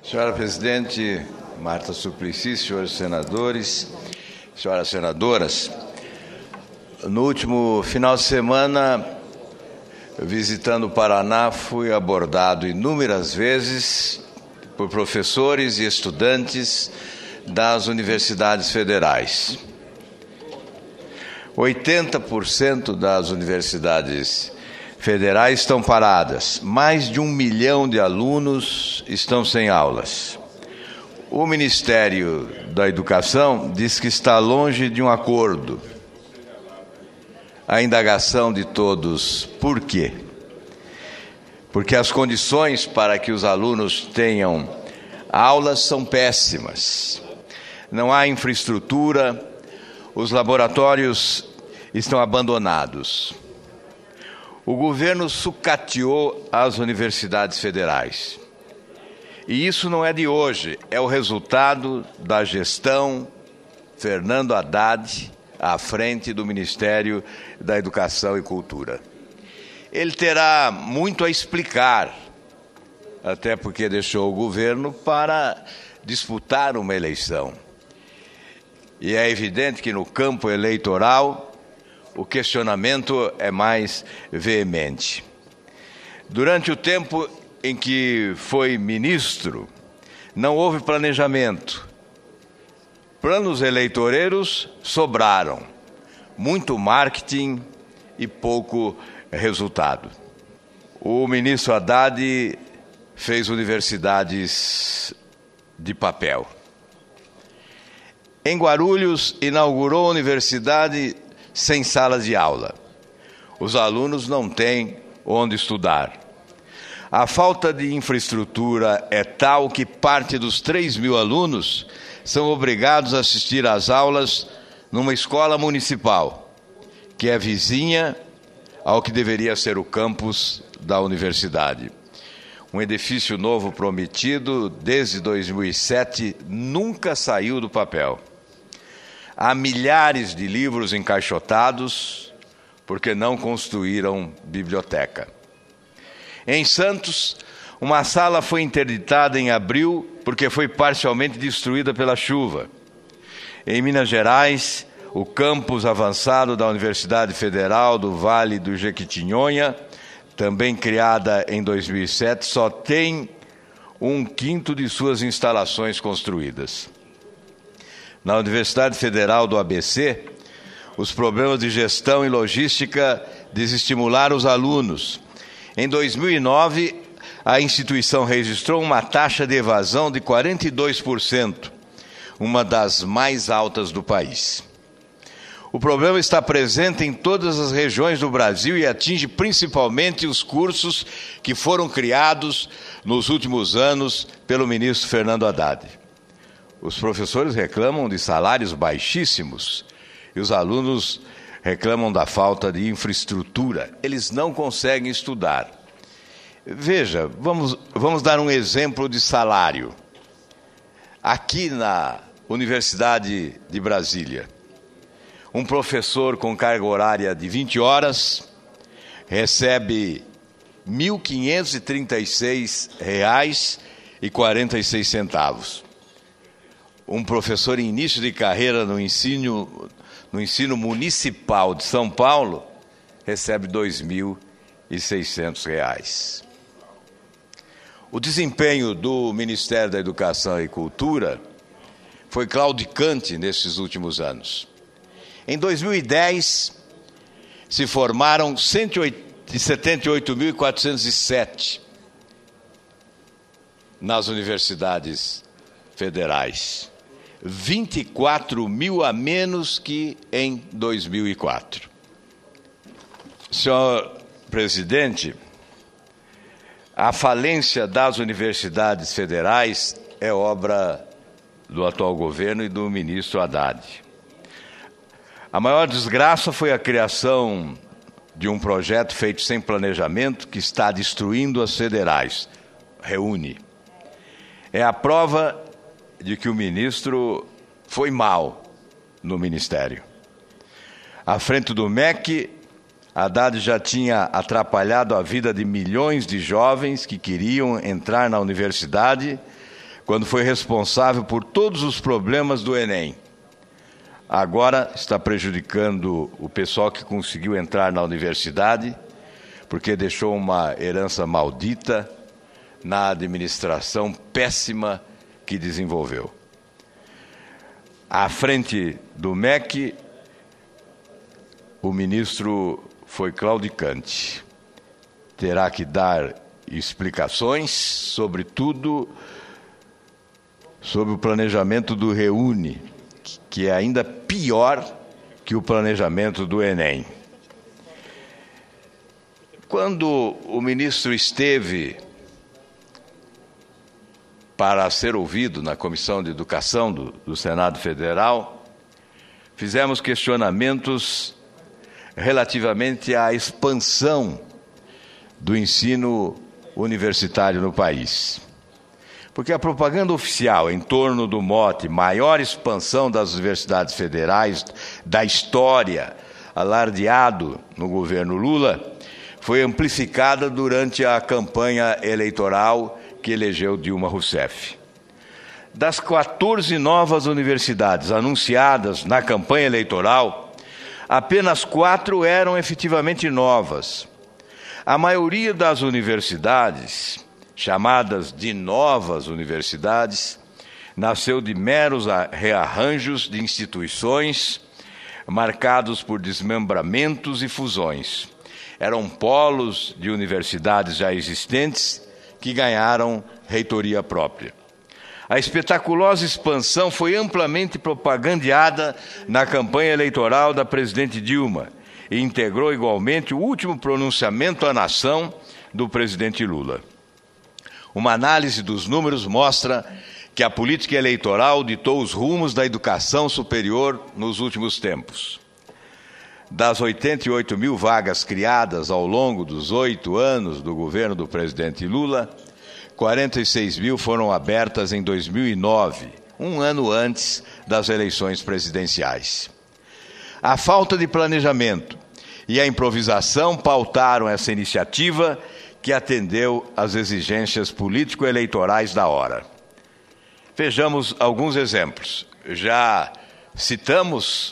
Senhora Presidente Marta Suplicy, senhores senadores, senhoras senadoras, no último final de semana, visitando o Paraná, fui abordado inúmeras vezes por professores e estudantes das universidades federais. 80% das universidades federais estão paradas. Mais de 1 milhão de alunos estão sem aulas. O Ministério da Educação diz que está longe de um acordo. A indagação de todos, por quê? Porque as condições para que os alunos tenham aulas são péssimas. Não há infraestrutura, os laboratórios estão abandonados. O governo sucateou as universidades federais. E isso não é de hoje, é o resultado da gestão Fernando Haddad à frente do Ministério da Educação e Cultura. Ele terá muito a explicar, até porque deixou o governo para disputar uma eleição. E é evidente que no campo eleitoral o questionamento é mais veemente. Durante o tempo em que foi ministro, não houve planejamento. Planos eleitoreiros sobraram, muito marketing e pouco resultado. O ministro Haddad fez universidades de papel. Em Guarulhos, inaugurou a universidade sem salas de aula. Os alunos não têm onde estudar. A falta de infraestrutura é tal que parte dos 3 mil alunos são obrigados a assistir às aulas numa escola municipal, que é vizinha ao que deveria ser o campus da universidade. Um edifício novo prometido desde 2007 nunca saiu do papel. Há milhares de livros encaixotados porque não construíram biblioteca. Em Santos, uma sala foi interditada em abril porque foi parcialmente destruída pela chuva. Em Minas Gerais, o campus avançado da Universidade Federal do Vale do Jequitinhonha, também criada em 2007, só tem 1/5 de suas instalações construídas. Na Universidade Federal do ABC, os problemas de gestão e logística desestimularam os alunos. Em 2009, a instituição registrou uma taxa de evasão de 42%, uma das mais altas do país. O problema está presente em todas as regiões do Brasil e atinge principalmente os cursos que foram criados nos últimos anos pelo ministro Fernando Haddad. Os professores reclamam de salários baixíssimos e os alunos reclamam da falta de infraestrutura. Eles não conseguem estudar. Veja, vamos dar um exemplo de salário. Aqui na Universidade de Brasília, um professor com carga horária de 20 horas recebe R$ 1.536,46. Um professor em início de carreira no ensino municipal de São Paulo recebe R$ 2.600. O desempenho do Ministério da Educação e Cultura foi claudicante nesses últimos anos. Em 2010, se formaram 178.407 nas universidades federais. 24 mil a menos que em 2004. Senhor presidente, a falência das universidades federais é obra do atual governo e do ministro Haddad. A maior desgraça foi a criação de um projeto feito sem planejamento que está destruindo as federais. Reúne. É a prova de que o ministro foi mal no ministério. À frente do MEC, Haddad já tinha atrapalhado a vida de milhões de jovens que queriam entrar na universidade quando foi responsável por todos os problemas do Enem. Agora está prejudicando o pessoal que conseguiu entrar na universidade, porque deixou uma herança maldita na administração péssima que desenvolveu. À frente do MEC, o ministro foi claudicante. Terá que dar explicações sobre tudo, sobre o planejamento do Reúne, que é ainda pior que o planejamento do Enem. Quando o ministro esteve para ser ouvido na Comissão de Educação do Senado Federal, fizemos questionamentos relativamente à expansão do ensino universitário no país. Porque a propaganda oficial em torno do mote maior expansão das universidades federais da história, alardeado no governo Lula, foi amplificada durante a campanha eleitoral que elegeu Dilma Rousseff. Das 14 novas universidades anunciadas na campanha eleitoral, apenas 4 eram efetivamente novas. A maioria das universidades, chamadas de novas universidades, nasceu de meros rearranjos de instituições marcados por desmembramentos e fusões. Eram polos de universidades já existentes que ganharam reitoria própria. A espetaculosa expansão foi amplamente propagandeada na campanha eleitoral da presidente Dilma e integrou igualmente o último pronunciamento à nação do presidente Lula. Uma análise dos números mostra que a política eleitoral ditou os rumos da educação superior nos últimos tempos. Das 88 mil vagas criadas ao longo dos 8 anos do governo do presidente Lula, 46 mil foram abertas em 2009, um ano antes das eleições presidenciais. A falta de planejamento e a improvisação pautaram essa iniciativa que atendeu às exigências político-eleitorais da hora. Vejamos alguns exemplos. Já citamos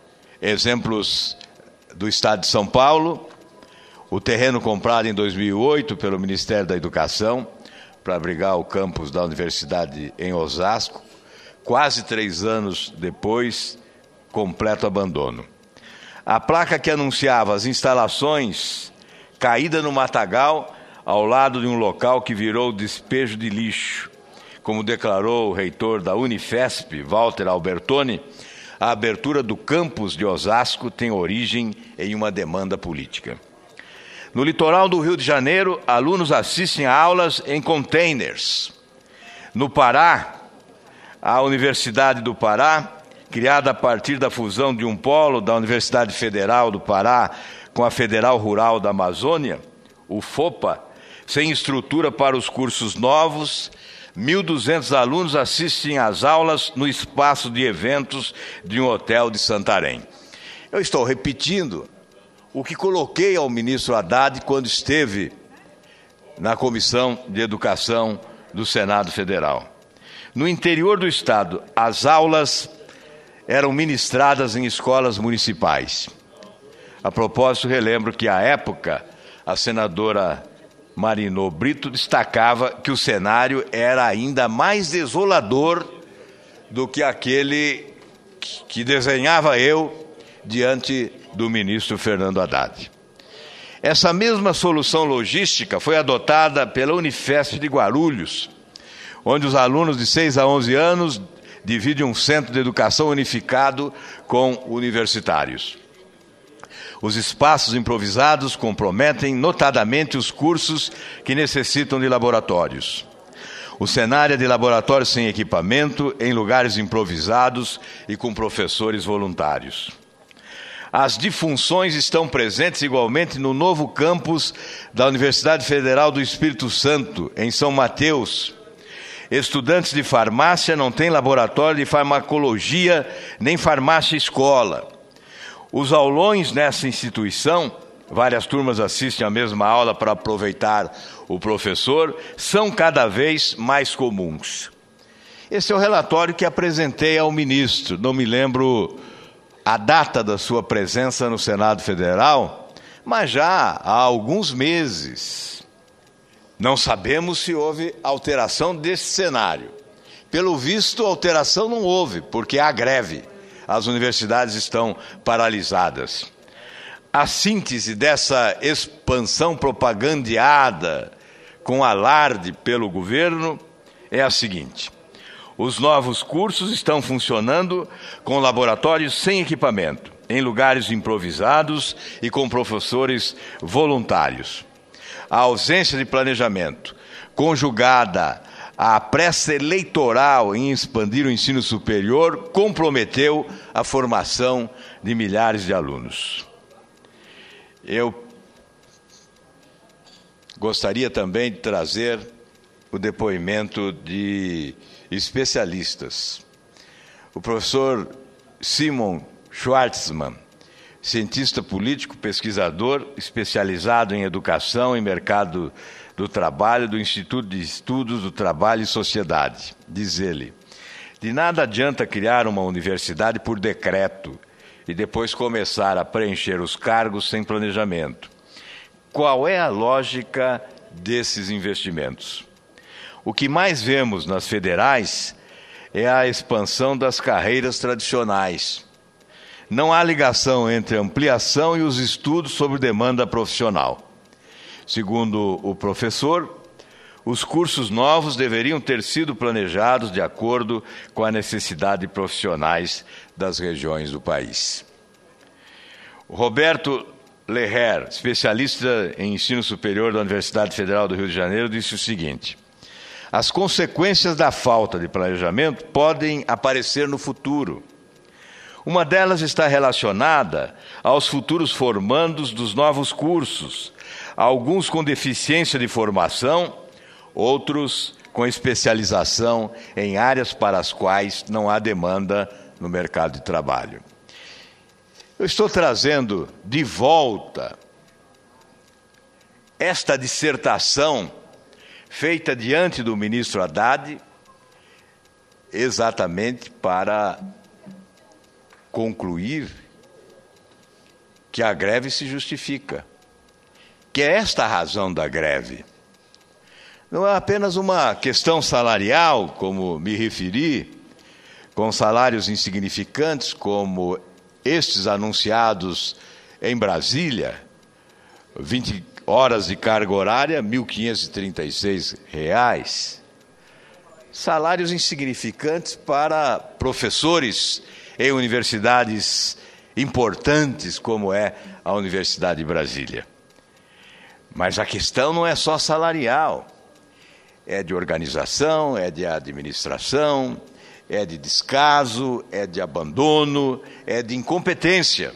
exemplos do Estado de São Paulo, o terreno comprado em 2008 pelo Ministério da Educação para abrigar o campus da Universidade em Osasco, quase 3 anos depois, completo abandono. A placa que anunciava as instalações caída no matagal ao lado de um local que virou despejo de lixo. Como declarou o reitor da Unifesp, Walter Albertoni, a abertura do campus de Osasco tem origem em uma demanda política. No litoral do Rio de Janeiro, alunos assistem a aulas em containers. No Pará, a Universidade do Pará, criada a partir da fusão de um polo da Universidade Federal do Pará com a Federal Rural da Amazônia, o FOPA, sem estrutura para os cursos novos, 1.200 alunos assistem às aulas no espaço de eventos de um hotel de Santarém. Eu estou repetindo o que coloquei ao ministro Haddad quando esteve na Comissão de Educação do Senado Federal. No interior do Estado, as aulas eram ministradas em escolas municipais. A propósito, relembro que, à época, a senadora Marinô Brito destacava que o cenário era ainda mais desolador do que aquele que desenhava eu diante do ministro Fernando Haddad. Essa mesma solução logística foi adotada pela Unifesp de Guarulhos, onde os alunos de 6 a 11 anos dividem um centro de educação unificado com universitários. Os espaços improvisados comprometem notadamente os cursos que necessitam de laboratórios. O cenário é de laboratórios sem equipamento, em lugares improvisados e com professores voluntários. As disfunções estão presentes igualmente no novo campus da Universidade Federal do Espírito Santo, em São Mateus. Estudantes de farmácia não têm laboratório de farmacologia nem farmácia-escola. Os aulões nessa instituição, várias turmas assistem à mesma aula para aproveitar o professor, são cada vez mais comuns. Esse é o relatório que apresentei ao ministro. Não me lembro a data da sua presença no Senado Federal, mas já há alguns meses. Não sabemos se houve alteração desse cenário. Pelo visto, alteração não houve, porque há greve. As universidades estão paralisadas. A síntese dessa expansão propagandeada com alarde pelo governo é a seguinte: os novos cursos estão funcionando com laboratórios sem equipamento, em lugares improvisados e com professores voluntários. A ausência de planejamento, conjugada à pressa eleitoral em expandir o ensino superior, comprometeu a formação de milhares de alunos. Eu gostaria também de trazer o depoimento de especialistas. O professor Simon Schwartzman, cientista político, pesquisador, especializado em educação e mercado do trabalho do Instituto de Estudos do Trabalho e Sociedade. Diz ele: de nada adianta criar uma universidade por decreto e depois começar a preencher os cargos sem planejamento. Qual é a lógica desses investimentos? O que mais vemos nas federais é a expansão das carreiras tradicionais. Não há ligação entre a ampliação e os estudos sobre demanda profissional. Segundo o professor, os cursos novos deveriam ter sido planejados de acordo com a necessidade de profissionais das regiões do país. O Roberto Leher, especialista em ensino superior da Universidade Federal do Rio de Janeiro, disse o seguinte: as consequências da falta de planejamento podem aparecer no futuro. Uma delas está relacionada aos futuros formandos dos novos cursos, alguns com deficiência de formação, outros com especialização em áreas para as quais não há demanda no mercado de trabalho. Eu estou trazendo de volta esta dissertação feita diante do ministro Haddad, exatamente para concluir que a greve se justifica, que é esta a razão da greve. Não é apenas uma questão salarial, como me referi, com salários insignificantes como estes anunciados em Brasília, 20 horas de carga horária, R$ 1.536. Salários insignificantes para professores em universidades importantes, como é a Universidade de Brasília. Mas a questão não é só salarial, é de organização, é de administração, é de descaso, é de abandono, é de incompetência.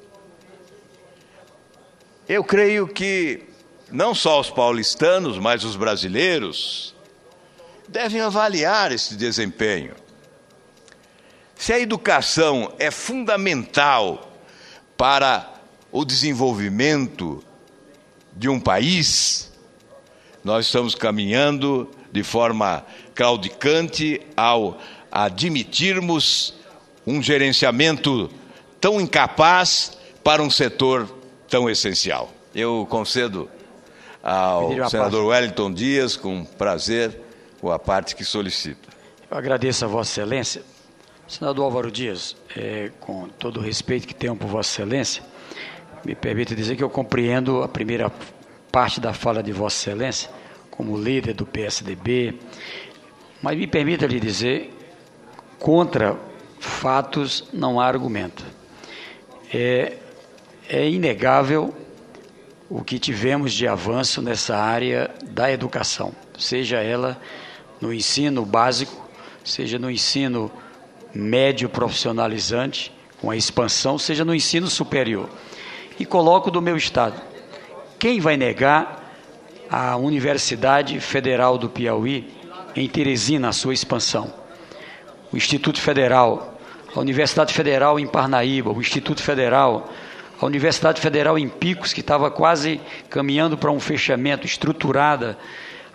Eu creio que não só os paulistanos, mas os brasileiros devem avaliar esse desempenho. Se a educação é fundamental para o desenvolvimento de um país, nós estamos caminhando de forma claudicante ao admitirmos um gerenciamento tão incapaz para um setor tão essencial. Eu concedo ao senador Wellington Dias, com prazer, a parte que solicita. Eu agradeço a Vossa Excelência. Senador Álvaro Dias, com todo o respeito que tenho por Vossa Excelência, me permite dizer que eu compreendo a primeira parte da fala de Vossa Excelência, como líder do PSDB, mas me permita lhe dizer, contra fatos não há argumento. É inegável o que tivemos de avanço nessa área da educação, seja ela no ensino básico, seja no ensino médio profissionalizante, com a expansão, seja no ensino superior. E coloco do meu estado: quem vai negar a Universidade Federal do Piauí, em Teresina, a sua expansão? O Instituto Federal, a Universidade Federal em Parnaíba, o Instituto Federal, a Universidade Federal em Picos, que estava quase caminhando para um fechamento, estruturada,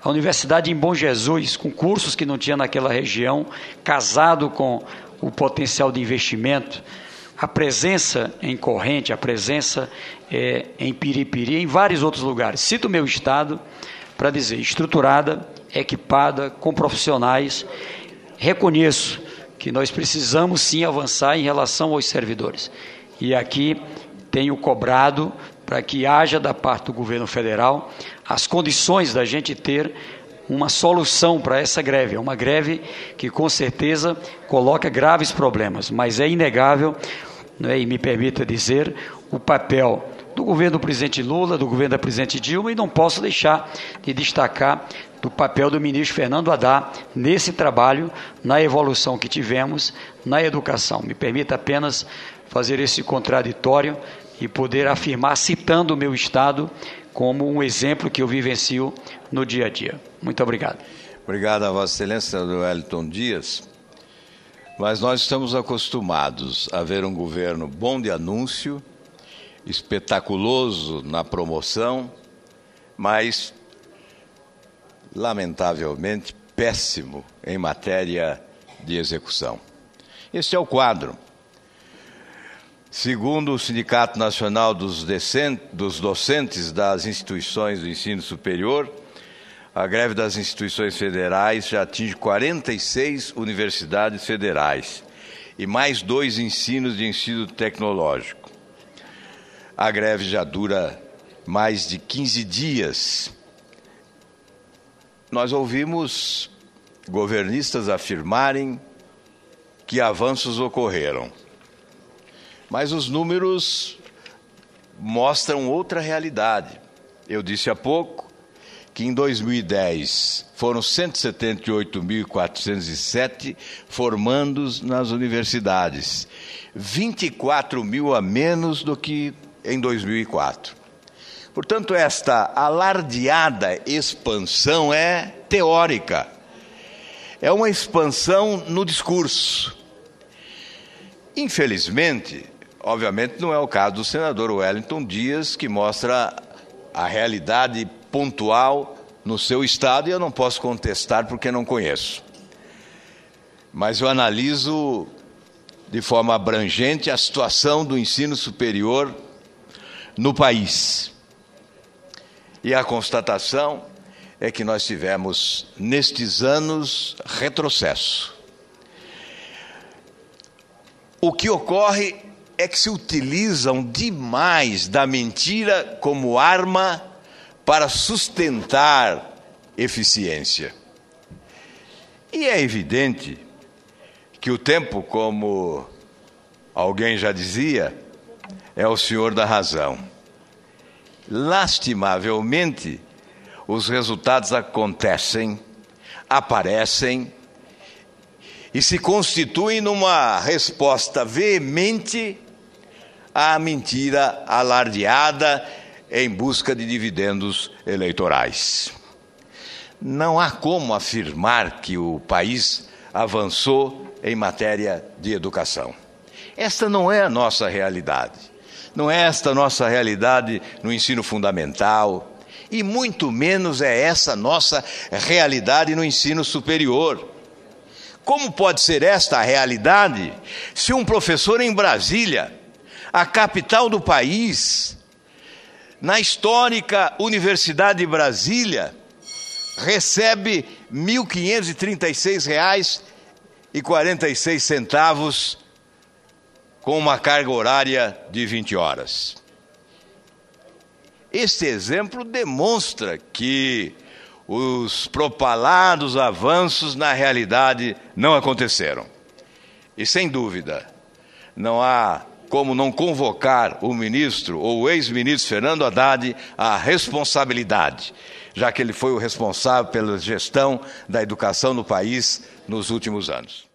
A universidade em Bom Jesus, com cursos que não tinha naquela região, casado com o potencial de investimento, a presença em Corrente, a presença em Piripiri, em vários outros lugares. Cito o meu estado para dizer, estruturada, equipada, com profissionais. Reconheço que nós precisamos sim avançar em relação aos servidores. E aqui tenho cobrado para que haja da parte do governo federal as condições da gente ter uma solução para essa greve. É uma greve que com certeza coloca graves problemas, mas é inegável, né, e me permita dizer, o papel do governo do presidente Lula, do governo da presidente Dilma, e não posso deixar de destacar do papel do ministro Fernando Haddad nesse trabalho, na evolução que tivemos na educação. Me permita apenas fazer esse contraditório e poder afirmar, citando o meu estado, como um exemplo que eu vivencio no dia a dia. Muito obrigado. Obrigado a Vossa Excelência, senador Wellington Dias. Mas nós estamos acostumados a ver um governo bom de anúncio, espetaculoso na promoção, mas, lamentavelmente, péssimo em matéria de execução. Este é o quadro. Segundo o Sindicato Nacional dos Docentes das Instituições do Ensino Superior, a greve das instituições federais já atinge 46 universidades federais e mais 2 ensinos de ensino tecnológico. A greve já dura mais de 15 dias. Nós ouvimos governistas afirmarem que avanços ocorreram. Mas os números mostram outra realidade. Eu disse há pouco que em 2010 foram 178.407 formandos nas universidades, 24 mil a menos do que em 2004. Portanto, esta alardeada expansão é teórica. É uma expansão no discurso. Infelizmente, obviamente não é o caso do senador Wellington Dias, que mostra a realidade pontual no seu estado, e eu não posso contestar porque não conheço. Mas eu analiso de forma abrangente a situação do ensino superior no país. E a constatação é que nós tivemos, nestes anos, retrocesso. O que ocorre é que se utilizam demais da mentira como arma para sustentar eficiência. E é evidente que o tempo, como alguém já dizia, é o senhor da razão. Lastimavelmente, os resultados acontecem, aparecem e se constituem numa resposta veemente à mentira alardeada em busca de dividendos eleitorais. Não há como afirmar que o país avançou em matéria de educação. Esta não é a nossa realidade. Não é esta a nossa realidade no ensino fundamental, e muito menos é essa a nossa realidade no ensino superior. Como pode ser esta a realidade se um professor em Brasília, a capital do país, na histórica Universidade de Brasília, recebe R$ 1.536,46 com uma carga horária de 20 horas. Este exemplo demonstra que os propalados avanços na realidade não aconteceram. E sem dúvida, não há como não convocar o ministro ou o ex-ministro Fernando Haddad à responsabilidade, já que ele foi o responsável pela gestão da educação no país nos últimos anos.